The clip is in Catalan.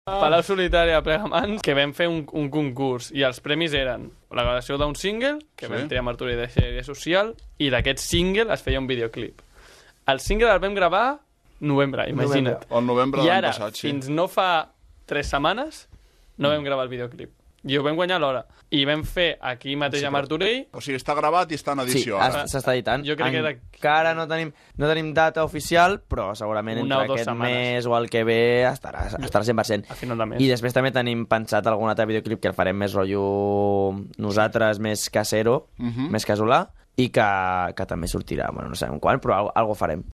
Palau Solitari a Plegamans, que vam fer un concurs i els premis eren la gravació d'un single, que vam triar Marturi de sèrie social, i d'aquest single es feia un videoclip. El single el vam gravar novembre, imagina't. El novembre de l'any passat, I ara, fins no fa 3 setmanes, no vam gravar el videoclip. I ho vam guanyar a l'hora. I vam fer aquí mateix a Martorell... O sigui, està gravat i està en edició. Sí, s'està editant. Jo crec que encara no tenim data oficial, però segurament entre aquest mes o el que ve estarà 100%. A final de mes. I després també tenim pensat algun altre videoclip que el farem més rotllo nosaltres, més casero, més casolà, i que també sortirà, bueno, no sabem quan, però algo farem.